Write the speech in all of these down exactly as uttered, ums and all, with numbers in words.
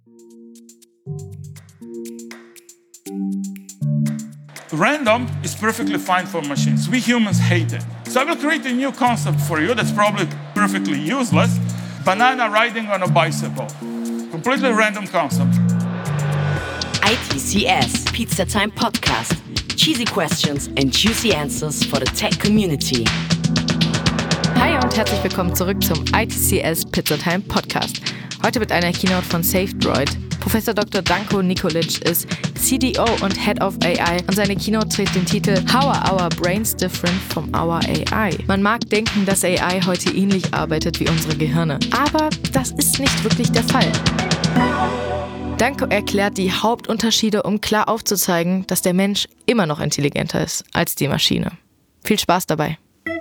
Random is perfectly fine for machines. We humans hate it. So I will create a new concept for you that's probably perfectly useless. Banana riding on a bicycle. Completely random concept. I T C S, Pizza Time Podcast. Cheesy questions and juicy answers for the tech community. Hi und herzlich willkommen zurück zum I T C S Pizza Time Podcast. Heute mit einer Keynote von SafeDroid. Professor Doktor Danko Nikolic ist C D O und Head of A I und seine Keynote trägt den Titel How are our brains different from our A I? Man mag denken, dass A I heute ähnlich arbeitet wie unsere Gehirne, aber das ist nicht wirklich der Fall. Danko erklärt die Hauptunterschiede, um klar aufzuzeigen, dass der Mensch immer noch intelligenter ist als die Maschine. Viel Spaß dabei.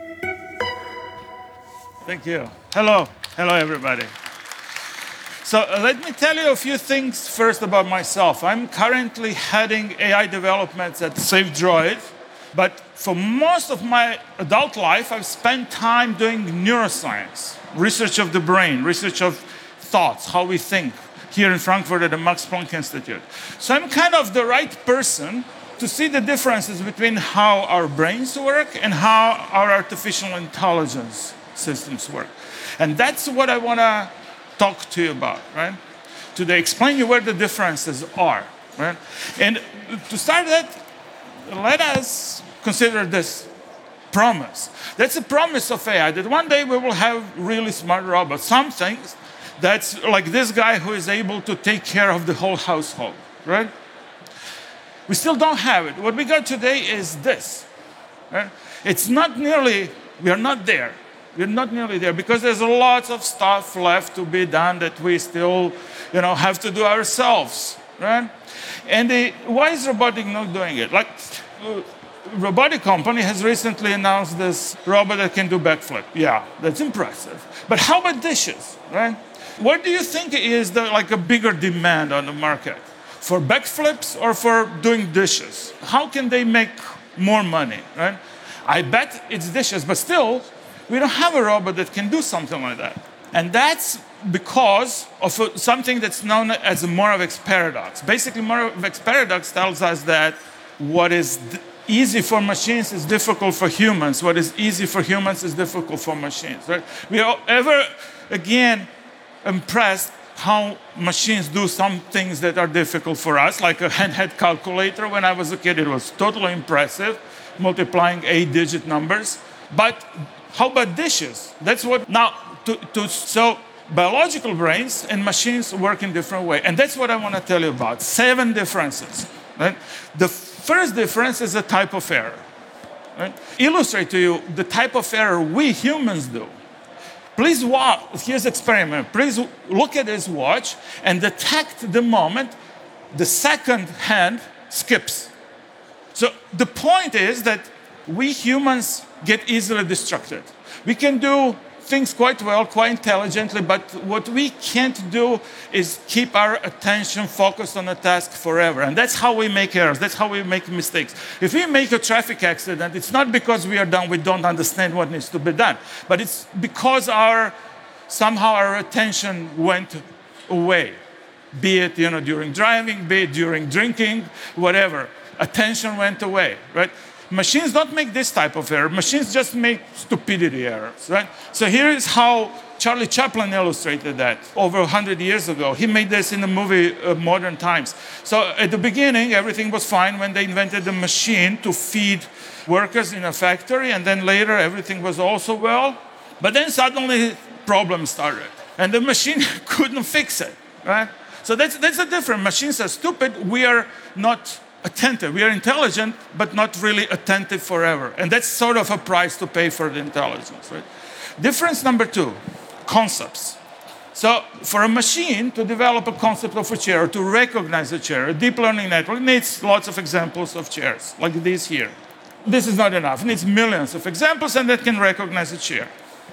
Thank you. Hello. Hello, everybody. So uh, let me tell you a few things first about myself. I'm currently heading A I developments at SafeDroid, but for most of my adult life, I've spent time doing neuroscience, research of the brain, research of thoughts, how we think, here in Frankfurt at the Max Planck Institute. So I'm kind of the right person to see the differences between how our brains work and how our artificial intelligence systems work. And that's what I want to talk to you about, right? Today, explain you where the differences are, right? And to start that, let us consider this promise. That's a promise of A I, that one day we will have really smart robots. Some things that's like this guy who is able to take care of the whole household, right? We still don't have it. What we got today is this, right? It's not nearly, we are not there. We're not nearly there because there's lots of stuff left to be done that we still, you know, have to do ourselves, right? And the, why is robotic not doing it? Like, uh, robotic company has recently announced this robot that can do backflip. Yeah, that's impressive. But how about dishes, right? What do you think is the, like a bigger demand on the market? For backflips or for doing dishes? How can they make more money, right? I bet it's dishes, but still, we don't have a robot that can do something like that. And that's because of a, something that's known as the Moravec's paradox. Basically, Moravec's paradox tells us that what is d- easy for machines is difficult for humans. What is easy for humans is difficult for machines. Right? We are ever, again, impressed how machines do some things that are difficult for us, like a handheld calculator. When I was a kid, it was totally impressive, multiplying eight-digit numbers. But how about dishes? That's what now, to, to, so biological brains and machines work in different ways. And that's what I want to tell you about, seven differences. Right? The first difference is the type of error. Right? Illustrate to you the type of error we humans do. Please watch, here's an experiment. Please look at this watch and detect the moment the second hand skips. So the point is that we humans get easily distracted. We can do things quite well, quite intelligently, but what we can't do is keep our attention focused on a task forever. And that's how we make errors. That's how we make mistakes. If we make a traffic accident, it's not because we are done, we don't understand what needs to be done, but it's because our somehow our attention went away. Be it, you know, during driving, be it during drinking, whatever. Attention went away, right? Machines don't make this type of error. Machines just make stupidity errors, right? So here is how Charlie Chaplin illustrated that over one hundred years ago. He made this in the movie uh, Modern Times. So at the beginning, everything was fine when they invented the machine to feed workers in a factory, and then later everything was also well. But then suddenly problems started, and the machine couldn't fix it, right? So that's, that's the difference. Machines are stupid. We are not attentive. We are intelligent, but not really attentive forever. And that's sort of a price to pay for the intelligence, right? Difference number two, concepts. So for a machine to develop a concept of a chair, or to recognize a chair, a deep learning network needs lots of examples of chairs, like these here. This is not enough. It needs millions of examples, and that can recognize a chair.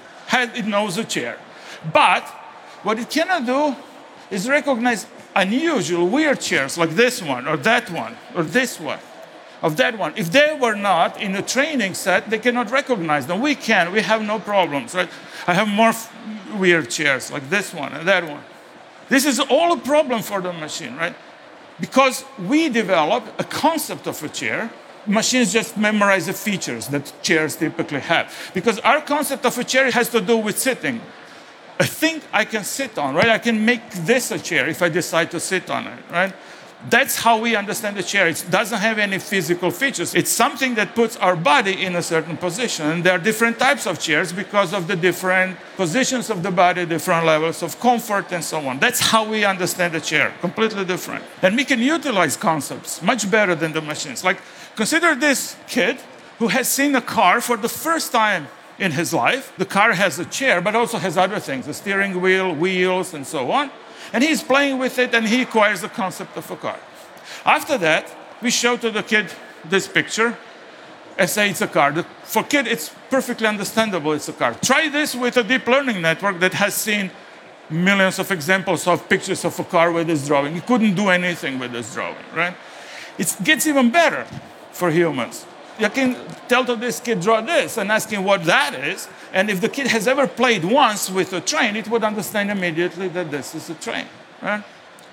It knows a chair. But what it cannot do is recognize unusual, weird chairs like this one, or that one, or this one, of that one. If they were not in a training set, they cannot recognize them. We can. We have no problems, right? I have more f- weird chairs like this one and that one. This is all a problem for the machine, right? Because we develop a concept of a chair, machines just memorize the features that chairs typically have. Because our concept of a chair has to do with sitting. A thing I can sit on, right? I can make this a chair if I decide to sit on it, right? That's how we understand the chair. It doesn't have any physical features. It's something that puts our body in a certain position. And there are different types of chairs because of the different positions of the body, different levels of comfort, and so on. That's how we understand the chair, completely different. And we can utilize concepts much better than the machines. Like, consider this kid who has seen a car for the first time in his life. The car has a chair, but also has other things, a steering wheel, wheels, and so on. And he's playing with it, and he acquires the concept of a car. After that, we show to the kid this picture and say it's a car. The, for kid, it's perfectly understandable it's a car. Try this with a deep learning network that has seen millions of examples of pictures of a car with this drawing. It couldn't do anything with this drawing, right? It gets even better for humans. You can tell to this kid, draw this, and ask him what that is. And if the kid has ever played once with a train, it would understand immediately that this is a train, right?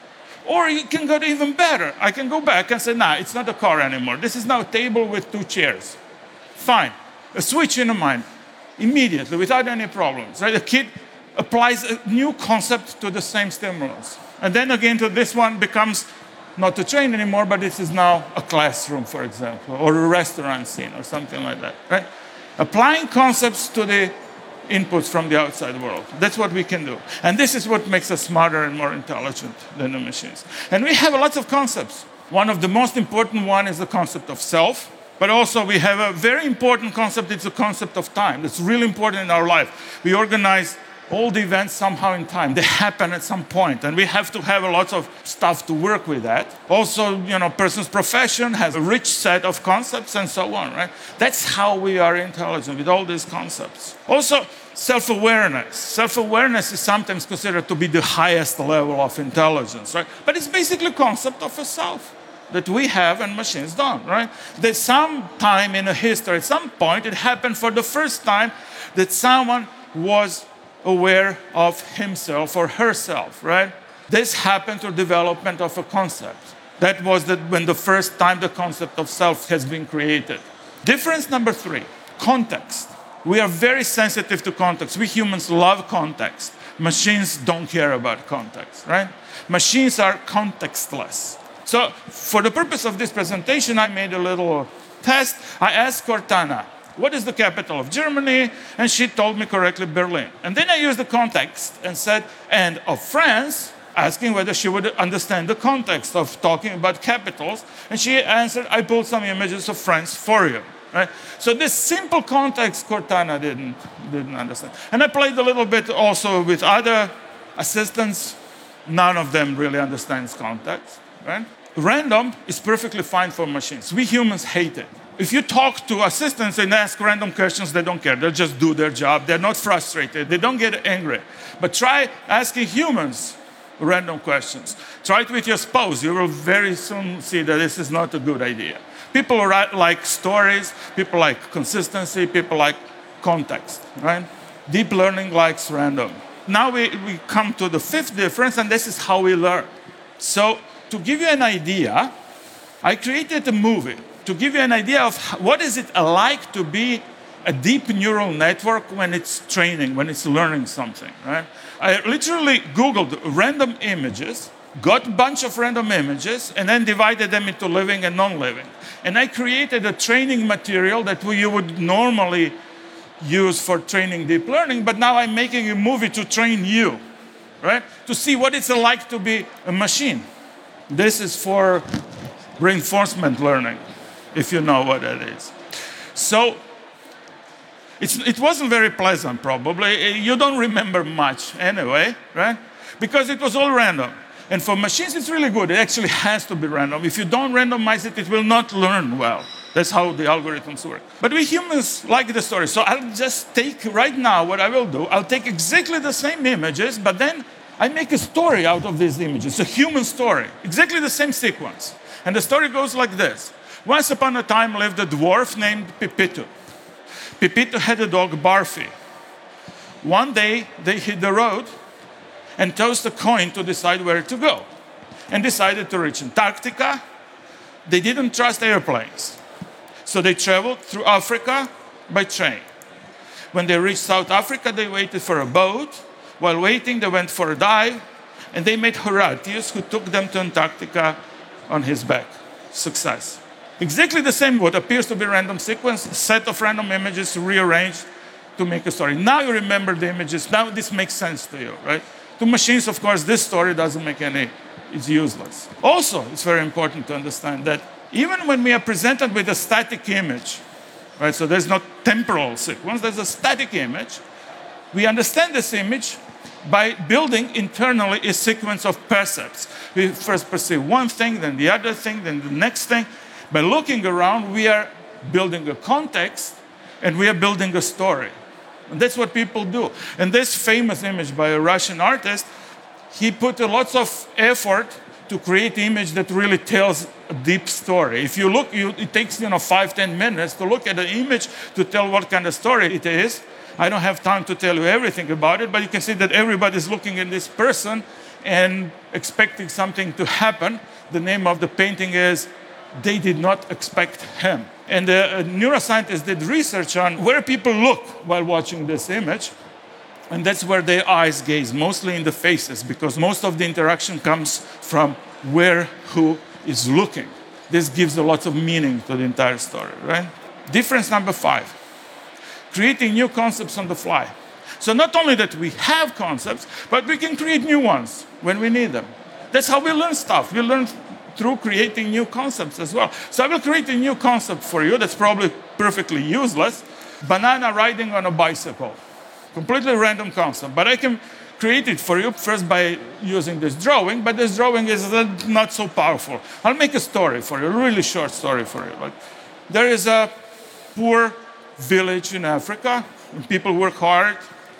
Or you can go even better. I can go back and say, nah, it's not a car anymore. This is now a table with two chairs. Fine. A switch in the mind, immediately, without any problems, right? The kid applies a new concept to the same stimulus. And then again, to this one becomes not a train anymore, but this is now a classroom, for example, or a restaurant scene, or something like that, right? Applying concepts to the inputs from the outside world. That's what we can do. And this is what makes us smarter and more intelligent than the machines. And we have lots of concepts. One of the most important one is the concept of self, but also we have a very important concept, it's the concept of time. It's really important in our life. We organize all the events somehow in time. They happen at some point, and we have to have a lot of stuff to work with that. Also, you know, person's profession has a rich set of concepts and so on, right? That's how we are intelligent, with all these concepts. Also, self-awareness. Self-awareness is sometimes considered to be the highest level of intelligence, right? But it's basically a concept of a self that we have and machines don't, right? There's some time in a history, at some point, it happened for the first time that someone was aware of himself or herself, right? This happened through development of a concept. That was the, when the first time the concept of self has been created. Difference number three, context. We are very sensitive to context. We humans love context. Machines don't care about context, right? Machines are contextless. So for the purpose of this presentation, I made a little test. I asked Cortana, what is the capital of Germany? And she told me correctly, Berlin. And then I used the context and said, and of France, asking whether she would understand the context of talking about capitals. And she answered, I pulled some images of France for you. Right? So this simple context, Cortana didn't, didn't understand. And I played a little bit also with other assistants. None of them really understands context. Right? Random is perfectly fine for machines. We humans hate it. If you talk to assistants and ask random questions, they don't care. They'll just do their job. They're not frustrated. They don't get angry. But try asking humans random questions. Try it with your spouse. You will very soon see that this is not a good idea. People like stories. People like consistency. People like context, right? Deep learning likes random. Now we, we come to the fifth difference, and this is how we learn. So to give you an idea, I created a movie to give you an idea of what is it like to be a deep neural network when it's training, when it's learning something, right? I literally Googled random images, got a bunch of random images, and then divided them into living and non-living. And I created a training material that you would normally use for training deep learning, but now I'm making a movie to train you, right? To see what it's like to be a machine. This is for reinforcement learning, if you know what that is. So it's, it wasn't very pleasant, probably. You don't remember much anyway, right? Because it was all random. And for machines, it's really good. It actually has to be random. If you don't randomize it, it will not learn well. That's how the algorithms work. But we humans like the story. So I'll just take right now what I will do. I'll take exactly the same images, but then I make a story out of these images, a human story, exactly the same sequence. And the story goes like this. Once upon a time lived a dwarf named Pipito. Pipito had a dog, Barfi. One day, they hit the road, and tossed a coin to decide where to go, and decided to reach Antarctica. They didn't trust airplanes, so they traveled through Africa by train. When they reached South Africa, they waited for a boat. While waiting, they went for a dive, and they met Horatius, who took them to Antarctica on his back. Success. Exactly the same, what appears to be a random sequence, a set of random images rearranged to make a story. Now you remember the images. Now this makes sense to you, right? To machines, of course, this story doesn't make any, it's useless. Also, it's very important to understand that even when we are presented with a static image, right, so there's no temporal sequence, there's a static image, we understand this image by building internally a sequence of percepts. We first perceive one thing, then the other thing, then the next thing. By looking around, we are building a context, and we are building a story. And that's what people do. And this famous image by a Russian artist, he put a lot of effort to create an image that really tells a deep story. If you look, you, it takes you know five, ten minutes to look at an image to tell what kind of story it is. I don't have time to tell you everything about it, but you can see that everybody's looking at this person and expecting something to happen. The name of the painting is They Did Not Expect Him. And the neuroscientists did research on where people look while watching this image. And that's where their eyes gaze, mostly in the faces, because most of the interaction comes from where who is looking. This gives a lot of meaning to the entire story, right? Difference number five, creating new concepts on the fly. So not only that we have concepts, but we can create new ones when we need them. That's how we learn stuff. We learn through creating new concepts as well. So I will create a new concept for you that's probably perfectly useless. Banana riding on a bicycle. Completely random concept, but I can create it for you first by using this drawing, but this drawing is not so powerful. I'll make a story for you, a really short story for you. But there is a poor village in Africa, and people work hard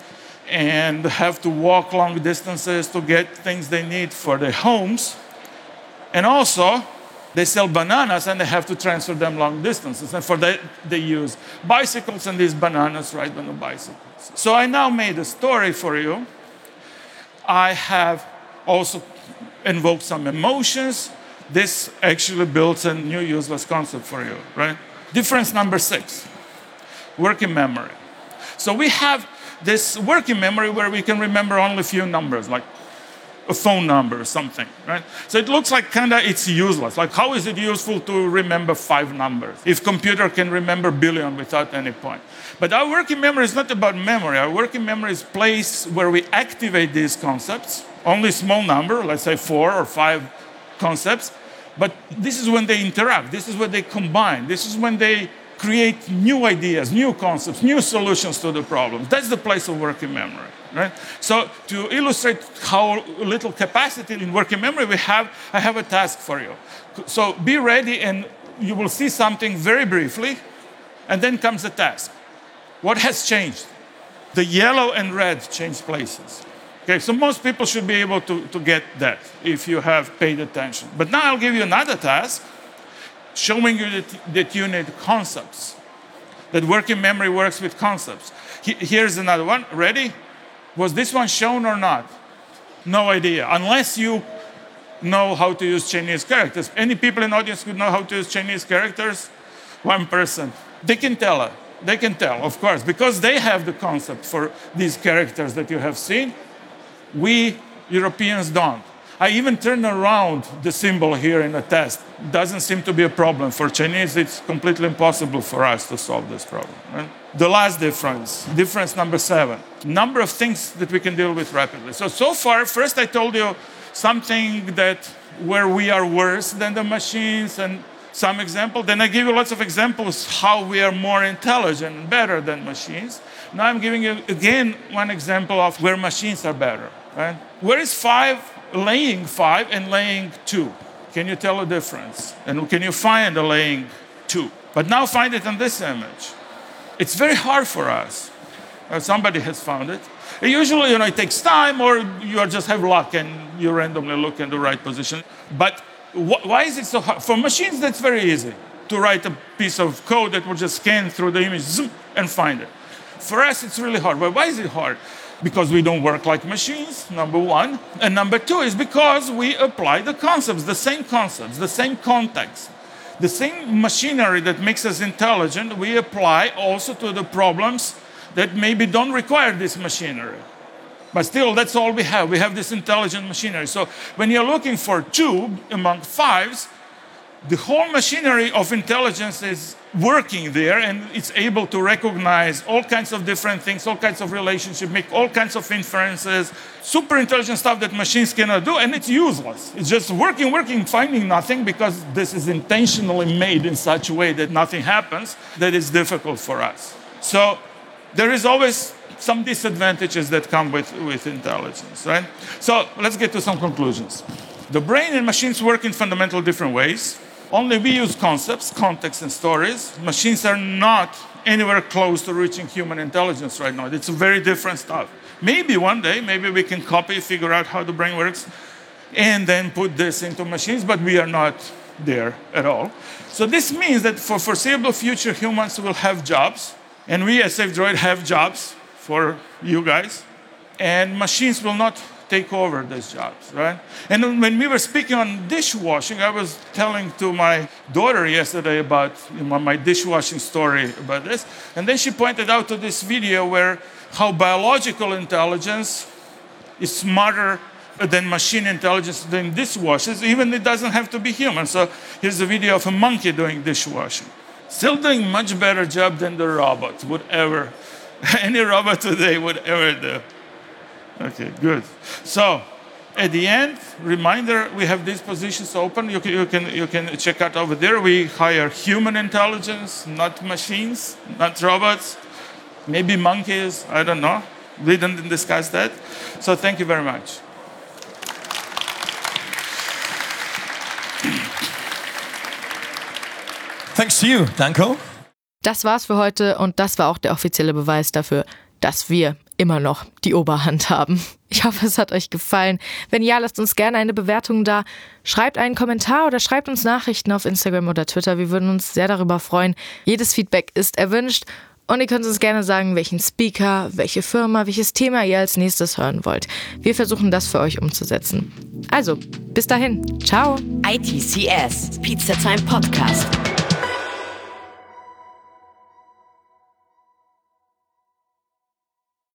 and have to walk long distances to get things they need for their homes. And also, they sell bananas and they have to transfer them long distances. And for that, they use bicycles, and these bananas ride on the bicycles. So I now made a story for you. I have also invoked some emotions. This actually builds a new useless concept for you, right? Difference number six, working memory. So we have this working memory where we can remember only a few numbers, like a phone number or something, right? So it looks like kind of it's useless. Like, how is it useful to remember five numbers if computer can remember billion without any point? But our working memory is not about memory. Our working memory is a place where we activate these concepts, only small number, let's say four or five concepts. But this is when they interact. This is when they combine. This is when they create new ideas, new concepts, new solutions to the problems. That's the place of working memory, right? So to illustrate how little capacity in working memory we have, I have a task for you. So be ready, and you will see something very briefly, and then comes the task. What has changed? The yellow and red changed places. Okay, so most people should be able to, to get that if you have paid attention. But now I'll give you another task, showing you that, that you need concepts, that working memory works with concepts. He, here's another one. Ready? Was this one shown or not? No idea, unless you know how to use Chinese characters. Any people in the audience who know how to use Chinese characters? One person. They can tell it. They can tell, of course, because they have the concept for these characters that you have seen. We Europeans don't. I even turned around the symbol here in the test. Doesn't seem to be a problem. For Chinese, it's completely impossible for us to solve this problem. Right? The last difference, difference number seven, number of things that we can deal with rapidly. So, so far, first I told you something that where we are worse than the machines and some example. Then I give you lots of examples how we are more intelligent and better than machines. Now I'm giving you again one example of where machines are better. Right? Where is five, laying five and laying two? Can you tell a difference? And can you find a laying two? But now find it in this image. It's very hard for us. Uh, somebody has found it. And usually, you know, it takes time, or you just have luck and you randomly look in the right position. But wh- why is it so hard? For machines, that's very easy to write a piece of code that will just scan through the image zoom, and find it. For us, it's really hard. But why is it hard? because we don't work like machines, number one. And number two is because we apply the concepts, the same concepts, the same context. The same machinery that makes us intelligent, we apply also to the problems that maybe don't require this machinery. But still, that's all we have. We have this intelligent machinery. So when you're looking for two among fives, the whole machinery of intelligence is working there, and it's able to recognize all kinds of different things, all kinds of relationships, make all kinds of inferences, super intelligent stuff that machines cannot do, and it's useless. It's just working, working, finding nothing, because this is intentionally made in such a way that nothing happens, that it's difficult for us. So there is always some disadvantages that come with, with intelligence, right? So let's get to some conclusions. The brain and machines work in fundamental different ways. Only we use concepts, context, and stories. Machines are not anywhere close to reaching human intelligence right now. It's very different stuff. Maybe one day, maybe we can copy, figure out how the brain works, and then put this into machines, but we are not there at all. So this means that for foreseeable future, humans will have jobs, and we as SafeDroid have jobs for you guys, and machines will not take over these jobs, right? And when we were speaking on dishwashing, I was telling to my daughter yesterday about, you know, my dishwashing story about this, and then she pointed out to this video where how biological intelligence is smarter than machine intelligence than dishwashers, even it doesn't have to be human. So here's a video of a monkey doing dishwashing. Still doing much better job than the robot would ever, any robot today would ever do. Okay, good. So, at the end, reminder, we have these positions open. You can, you can, you can check out over there. We hire human intelligence, not machines, not robots, maybe monkeys, I don't know. We didn't discuss that. So, thank you very much. Thanks to you, Danko. Das war's für heute und das war auch der offizielle Beweis dafür, dass wir immer noch die Oberhand haben. Ich hoffe, es hat euch gefallen. Wenn ja, lasst uns gerne eine Bewertung da. Schreibt einen Kommentar oder schreibt uns Nachrichten auf Instagram oder Twitter. Wir würden uns sehr darüber freuen. Jedes Feedback ist erwünscht. Und ihr könnt uns gerne sagen, welchen Speaker, welche Firma, welches Thema ihr als nächstes hören wollt. Wir versuchen das für euch umzusetzen. Also, bis dahin. Ciao. I T C S, Pizza Time Podcast.